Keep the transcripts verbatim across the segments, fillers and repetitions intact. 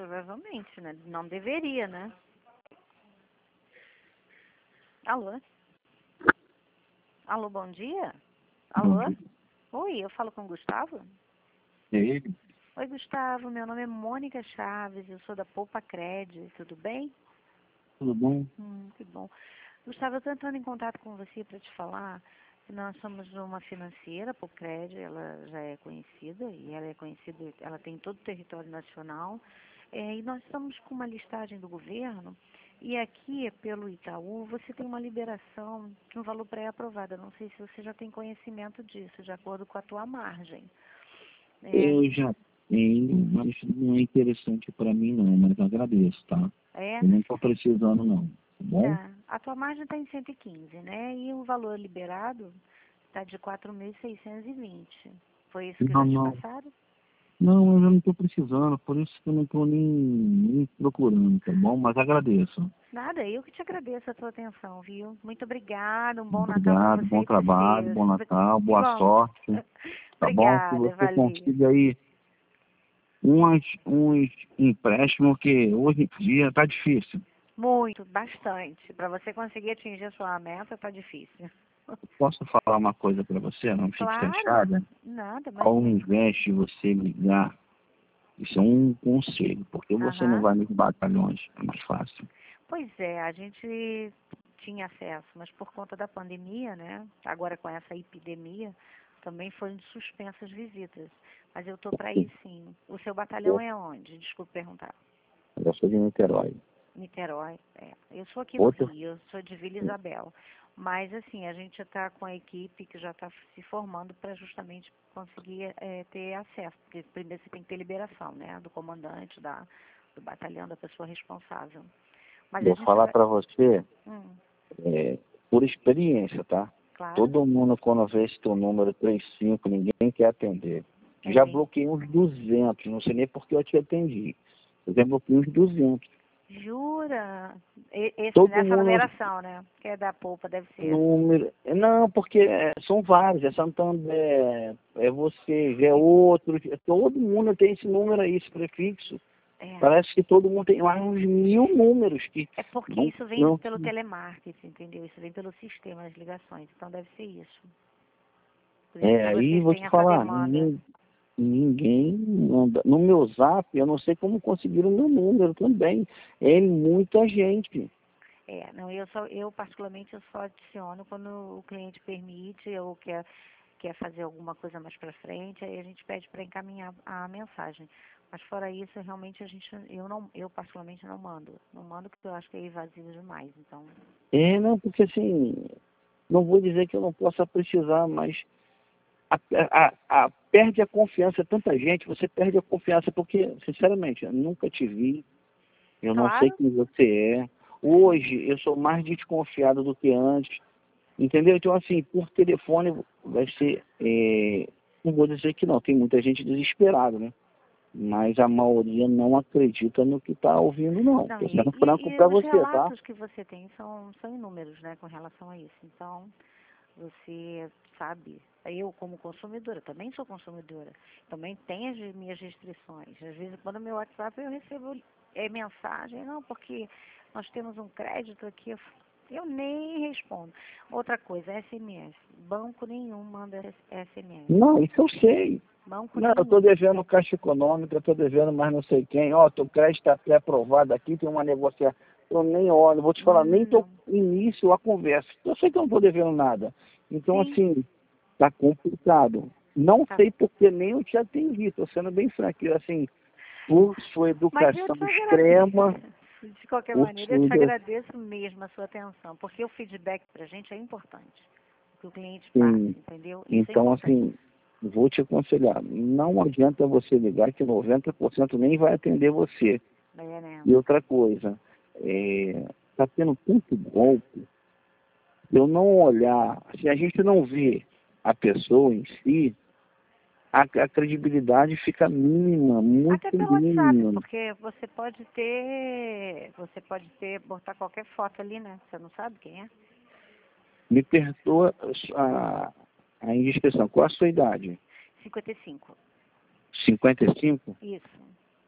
provavelmente, né? Não deveria, né? Alô? Alô, bom dia? Alô? Bom dia. Oi, eu falo com o Gustavo? É ele? Oi, Gustavo, meu nome é Mônica Chaves, eu sou da Poupa Cred, tudo bem? Tudo bom? Hum, que bom. Gustavo, eu estou entrando em contato com você para te falar que nós somos uma financeira, a Poupa Cred, ela já é conhecida, e ela é conhecida, ela tem todo o território nacional, é, e nós estamos com uma listagem do governo, e aqui, pelo Itaú, você tem uma liberação de um valor pré-aprovado. Eu não sei se você já tem conhecimento disso, de acordo com a tua margem. É, Eu já tenho, mas não é interessante para mim não, mas agradeço, tá? é, Eu não estou precisando não, tá bom? tá. A tua margem está em cento e quinze, né? E o valor liberado está de quatro mil seiscentos e vinte. Foi isso que Não, já te não. passaram? Não, eu já não estou precisando, por isso que eu não estou nem, nem procurando, tá bom? Mas agradeço. Nada, eu que te agradeço a tua atenção, viu? Muito obrigada, um bom Natal para Obrigado, você bom e para os trabalho, seus. bom Natal, boa Igual. sorte, tá bom? Que Obrigada, você valeu. consiga aí uns, uns empréstimos que hoje em dia tá difícil. Muito, bastante. Para você conseguir atingir a sua meta, tá difícil. Posso falar uma coisa para você? Não fique Claro, chateada. nada, Ao imagina. invés de você ligar, isso é um conselho, porque você não Aham. vai nos batalhões, é mais fácil. Pois é, a gente tinha acesso, mas por conta da pandemia, né? Agora com essa epidemia, também foram suspensas visitas. Mas eu tô para ir sim. O seu batalhão Eu, é onde? Desculpe perguntar. eu sou de Niterói. Niterói, é. Eu sou aqui no Outro, Rio, eu sou de Vila Isabel. Mas, assim, a gente está com a equipe que já está se formando para justamente conseguir é, ter acesso. Porque primeiro você tem que ter liberação, né? Do comandante, da, do batalhão, da pessoa responsável. Mas a vou gente falar vai... para você, Hum, é, por experiência, tá? claro, Todo mundo, quando vê esse teu número trinta e cinco, ninguém quer atender. é Já bem... bloqueei uns duzentos, não sei nem por que eu te atendi. Eu já bloqueei uns duzentos. Jura? E- Esse, Todo nessa mundo, numeração, né? Que é da polpa, deve ser. número. Não, porque é, são vários, é Santander, é vocês, é outros, é, todo mundo tem esse número aí, esse prefixo. É. Parece que todo mundo tem mais uns mil números que É porque não, isso vem não. pelo telemarketing, entendeu? Isso vem pelo sistema das ligações. Então deve ser isso. Por isso É, que aí vocês vou te têm essa falar, demanda. ninguém, ninguém manda. No meu zap, eu não sei como conseguiram o meu número também. É muita gente. É, não, eu só, eu particularmente eu só adiciono quando o cliente permite ou quer, quer fazer alguma coisa mais para frente, aí a gente pede para encaminhar a mensagem. Mas fora isso, realmente a gente, eu não, eu particularmente não mando. Não mando porque eu acho que é invasivo demais. Então, É, não, porque assim, não vou dizer que eu não possa precisar, mas A, a, a, perde a confiança, tanta gente, você perde a confiança, porque, sinceramente, eu nunca te vi, eu não sei claro, quem você é. Hoje eu sou mais desconfiado do que antes, entendeu? Então, assim, por telefone vai ser. É, não vou dizer que não, tem muita gente desesperada, né? Mas a maioria não acredita no que está ouvindo, não. não, Estou e, sendo franco e, e para os você, tá? relatos que você tem são, são inúmeros, né, com relação a isso. Então, você sabe, eu como consumidora, também sou consumidora, também tenho as minhas restrições. Às vezes, quando meu WhatsApp eu recebo é, mensagem, não, porque nós temos um crédito aqui, eu, eu nem respondo. Outra coisa, S M S. Banco nenhum manda S M S. Não, isso eu sei. Banco Não, eu estou nenhum. devendo Caixa Econômica, eu estou devendo mais não sei quem. Ó, teu crédito está pré-aprovado aqui, tem uma negociação. Eu nem olho, vou te falar, nem Hum, estou não. início a conversa. Eu sei que eu não estou devendo nada. Então, Sim, assim, está complicado. Não tá. sei porque nem eu te atendi, estou sendo bem franco. Assim, por sua Mas eu educação te extrema, agradeço. De qualquer por maneira, eu te tudo, agradeço mesmo a sua atenção, porque o feedback pra gente é importante. Que o cliente passe, assim, entendeu? Isso é então, importante. assim, vou te aconselhar. Não adianta você ligar que noventa por cento nem vai atender você. É, né? E outra coisa, está tendo tanto golpe, eu não olhar, se a gente não vê a pessoa em si, a, a credibilidade fica mínima, Até muito pelo WhatsApp, mínima. porque você pode ter, você pode ter, botar qualquer foto ali, né? Você não sabe quem é? Me perdoa a, a indiscrição. Qual a sua idade? cinquenta e cinco. cinquenta e cinco? Isso.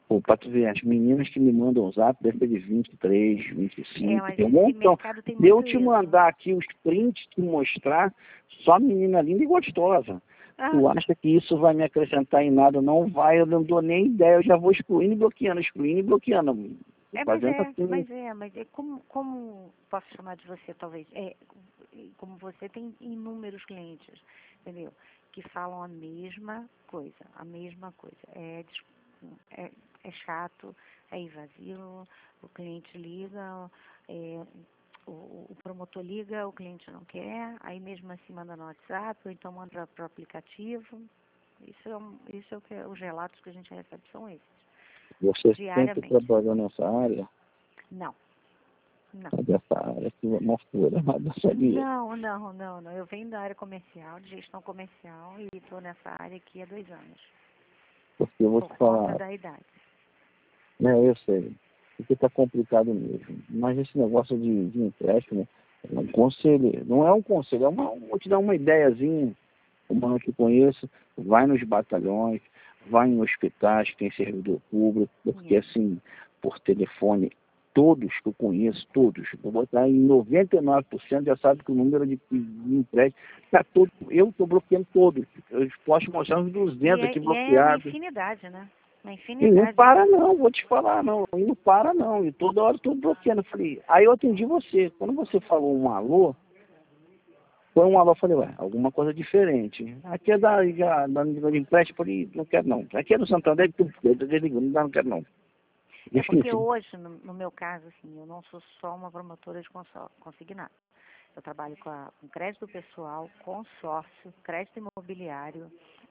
Pô, pra tu ver, as meninas que me mandam o zap deve ser de vinte e três, vinte e cinco, É, mas tem um esse montão. mercado tem Se eu muito te isso. mandar aqui os prints, te mostrar, só menina linda e gostosa. Ah, Tu acha que isso vai me acrescentar em nada? Não vai, eu não dou nem ideia, eu já vou excluindo e bloqueando, excluindo e bloqueando. é, mas Fazendo é, assim, mas é, mas é como, como posso chamar de você, talvez, é, como você tem inúmeros clientes, entendeu? Que falam a mesma coisa, a mesma coisa. É, des- é, é chato, é invasivo, o cliente liga, é, o, o promotor liga, o cliente não quer, aí mesmo assim manda no WhatsApp, ou então manda para o aplicativo. Isso é, um, isso é o que os relatos que a gente recebe são esses, você sempre diariamente. trabalhou nessa área, Não, não. dessa área que não fura, mas não sabia. Não, não, não, não. Eu venho da área comercial, de gestão comercial, e estou nessa área aqui há dois anos, Porque eu vou por te conta falar, da idade. né, eu sei, porque tá complicado mesmo. Mas esse negócio de, de empréstimo, é um conselho, não é um conselho, é uma, vou te dar uma ideiazinha, como eu te conheço, vai nos batalhões, vai em hospitais que tem servidor público, porque Yeah. assim, por telefone, todos que eu conheço, todos, vou botar em noventa e nove por cento já sabe que o número de, de empréstimo está todo, eu estou bloqueando todos, eu posso mostrar uns E duzentos é, aqui e é uma bloqueados. infinidade, né? Uma E não infinidade. para não, vou te falar não, e não para não, e toda hora eu tô bloqueando. Eu falei, aí eu atendi você, quando você falou um alô, foi um alô, eu falei, ué, alguma coisa diferente. Aqui é da, da, da de empréstimo, eu falei, não quero não. Aqui é do Santander, tu eu tô desligando, não, dá, não quero não. É Enfim, porque hoje, no, no meu caso, assim, eu não sou só uma promotora de consó- consignado. Eu trabalho com, a, com crédito pessoal, consórcio, crédito imobiliário,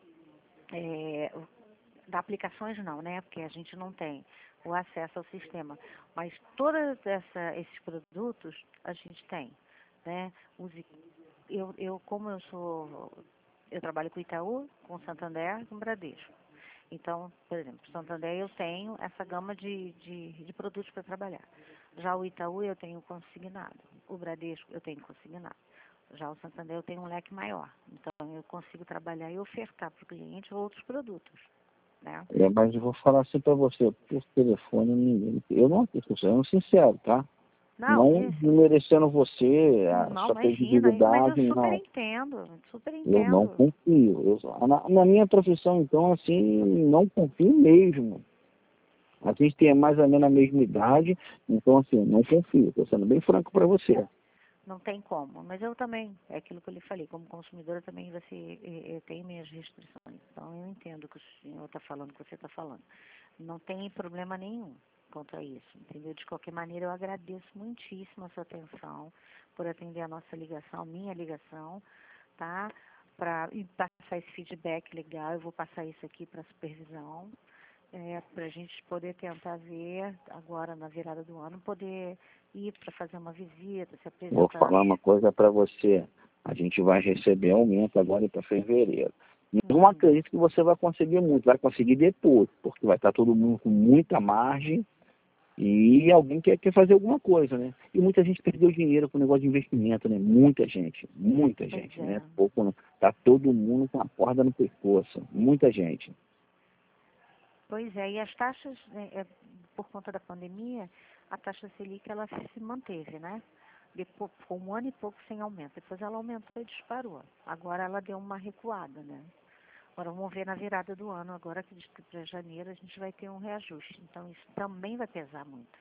é, da aplicações não, né? Porque a gente não tem o acesso ao sistema. Mas todos essa, esses produtos a gente tem, né? Os, eu, eu, como eu sou, eu trabalho com Itaú, com Santander e com Bradesco. Então, por exemplo, Santander eu tenho essa gama de, de, de produtos para trabalhar. Já o Itaú eu tenho consignado. O Bradesco eu tenho consignado. Já o Santander eu tenho um leque maior. Então eu consigo trabalhar e ofertar para o cliente outros produtos, né? é, mas eu vou falar assim pra você, por telefone, ninguém, eu não estou sendo sincero, tá? Não, Não esse, merecendo você, a não, sua imagina, mas eu credibilidade, super não. entendo, super Eu não entendo. confio. Eu, na, na minha profissão, então, assim, não confio mesmo. A gente tem mais ou menos a mesma idade, então, assim, não confio. Estou sendo bem franco para você. Não tem como. Mas eu também, é aquilo que eu lhe falei, como consumidora também você eh, eh, tem minhas restrições. Então eu entendo o que o senhor está falando, o que você está falando. Não tem problema nenhum quanto a isso, entendeu? De qualquer maneira, eu agradeço muitíssimo a sua atenção por atender a nossa ligação, a minha ligação, tá? Para passar esse feedback legal, eu vou passar isso aqui para a supervisão, é, para a gente poder tentar ver agora na virada do ano, poder ir para fazer uma visita, se Vou apresentar. falar uma coisa para você. A gente vai receber aumento agora para fevereiro. Não Uhum. acredito que você vai conseguir muito, vai conseguir depois, porque vai estar todo mundo com muita margem e alguém quer, quer fazer alguma coisa, né? E muita gente perdeu dinheiro com o negócio de investimento, né? Muita gente, muita Pois gente, é. né? Pouco não. Tá todo mundo com a corda no pescoço, muita gente. Pois é, e as taxas, né, é, por conta da pandemia, a taxa Selic ela se manteve, né? Depois, ficou um ano e pouco sem aumento. Depois ela aumentou e disparou. Agora ela deu uma recuada, né? Agora vamos ver na virada do ano, agora que para janeiro a gente vai ter um reajuste. Então isso também vai pesar muito.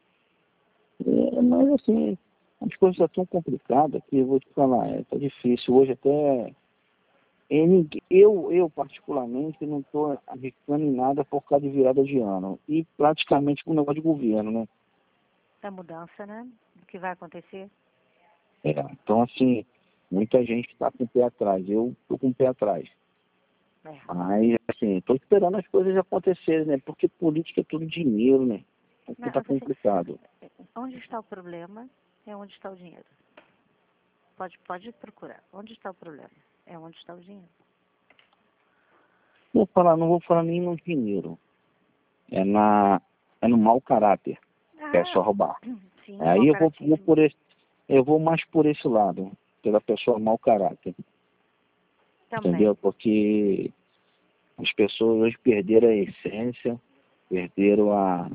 É, mas assim, as coisas estão tão complicadas que eu vou te falar, é, tá difícil. Hoje até é, ninguém- eu, eu particularmente não estou arriscando em nada por causa de virada de ano. E praticamente com o negócio de governo, né? A mudança, né? Do que vai acontecer. É, então assim, muita gente está com o pé atrás. Eu estou com o pé atrás. É. Mas assim, estou esperando as coisas acontecerem, né? Porque política é tudo dinheiro, né? Então Não, tá você, complicado. onde está o problema é onde está o dinheiro. Pode, pode procurar. Onde está o problema? É onde está o dinheiro. Vou falar, não vou falar nem no dinheiro. É na, é no mau caráter. Que é Ah, só roubar. sim, o mau Aí eu vou, vou caratismo. por esse, eu vou mais por esse lado, pela pessoa mau caráter, Também. entendeu? Porque as pessoas hoje perderam a essência Perderam a...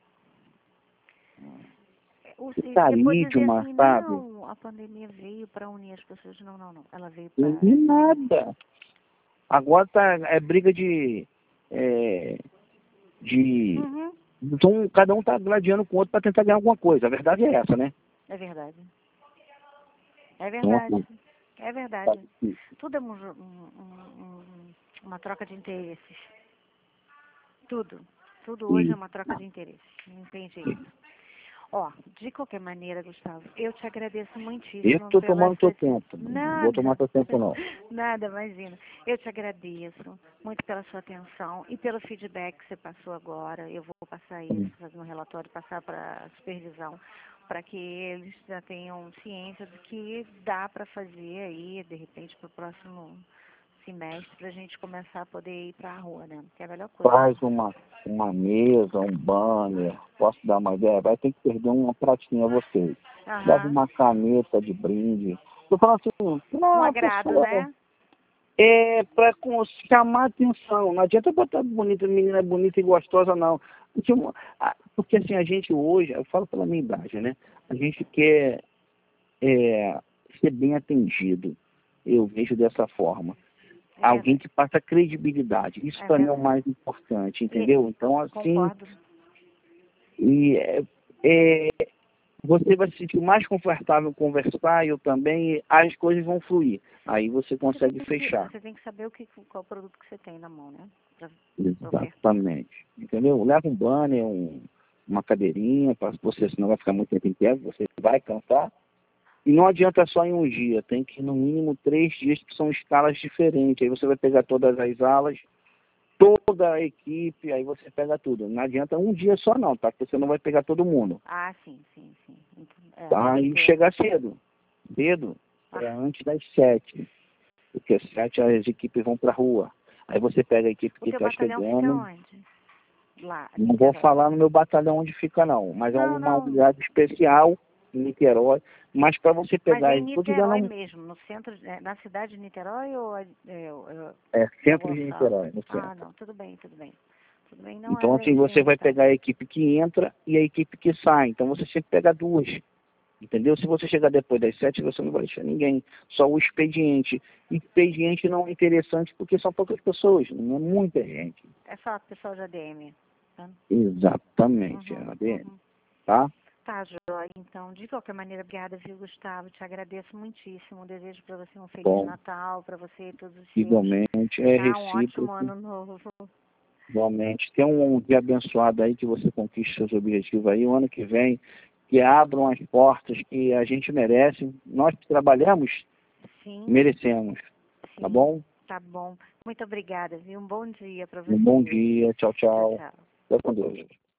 Ou o seja, depois dizer carisma, assim, sabe? não, a pandemia veio para unir as pessoas. Não, não, não. Ela veio Não para... vi nada. Agora tá, é briga de... É, de Uhum, então, cada um tá gladiando com o outro para tentar ganhar alguma coisa. A verdade é essa, né? é verdade. É Então, verdade. assim, É tá verdade. difícil. Tudo é um, um- um- um- uma troca de interesses. Tudo. Tudo hoje é E uma troca de interesses. Não tem jeito. Ó, de qualquer maneira, Gustavo, eu te agradeço eu muitíssimo estou pela tomando sua... teu tempo. Não vou tomar Nada. teu tempo, não. Nada, imagina. Eu te agradeço muito pela sua atenção e pelo feedback que você passou agora. Eu vou passar isso, fazer um relatório, passar para a supervisão, para que eles já tenham ciência do que dá para fazer aí, de repente, para o próximo semestre, para a gente começar a poder ir para a rua, né? Que é a melhor coisa. Faz uma, uma mesa, um banner. Posso dar uma ideia? Vai ter que perder uma pratinha a vocês. Leva Aham. uma caneta de brinde. Eu falo assim, Um não, a agrado, pessoa né? é para chamar atenção. Não adianta botar bonita, menina bonita e gostosa, não. Porque, uma- a- porque assim, a gente hoje, eu falo pela minha idade, né? A gente quer é, ser bem atendido. Eu vejo dessa forma. É Alguém verdade. que passa credibilidade. Isso É para mim é o verdade. mais importante, E, entendeu? Então, assim, concordo. e, é, é, você vai se sentir mais confortável em conversar, eu também, e as coisas vão fluir. Aí você Você consegue tem que, fechar. você tem que saber o que, qual o produto que você tem na mão, né? Pra, pra ofertar. Exatamente. Entendeu? Leva um banner, um, uma cadeirinha, para você, senão vai ficar muito tempo em pé, você vai cansar. E não adianta só em um dia, tem que ir no mínimo três dias, que são escalas diferentes. Aí você vai pegar todas as alas, toda a equipe, aí você pega tudo. Não adianta um dia só não, tá? Porque você não vai pegar todo mundo. Ah, sim, sim, sim. Então, é, Tá? tem E que ter. chegar cedo. Cedo é Ah, antes das sete. Porque às sete as equipes vão pra rua. Aí você pega a equipe o que teu está batalhão fica chegando. onde? Lá, em Não vou Niterói. falar no meu batalhão onde fica, não. Mas é Não, uma não. unidade especial em Niterói. Mas para você Mas é pegar, em estou te dando Niterói um, mesmo, no centro, é, na cidade de Niterói ou é, é, é, é, São centro de Gonçalo? Niterói, no Ah, centro. não, tudo bem, tudo bem. Tudo bem, não Então, é assim, você vai urgente. pegar a equipe que entra e a equipe que sai. Então, você sempre pega duas. Entendeu? Se você chegar depois das sete, você não vai deixar ninguém. Só o expediente. Expediente não é interessante porque são poucas pessoas, não é muita gente. É só pessoal de A D M. Tá? Exatamente, é Uhum, A D M, uhum. tá? Tá, joia. Então, de qualquer maneira, obrigada, viu, Gustavo? Te agradeço muitíssimo. Desejo para você um Feliz Bom, Natal, para você e todos os seus. igualmente, é Tá? Um ótimo recíproco. ano novo. Igualmente. Tenha um dia abençoado aí, que você conquiste seus objetivos aí. O ano que vem, que abram as portas que a gente merece. Nós que trabalhamos, Sim, merecemos. Tá sim. bom? Tá bom. Muito obrigada, viu? Um bom dia para Um bom você. dia. Tchau, Tchau, tchau. tchau. Fica com Deus.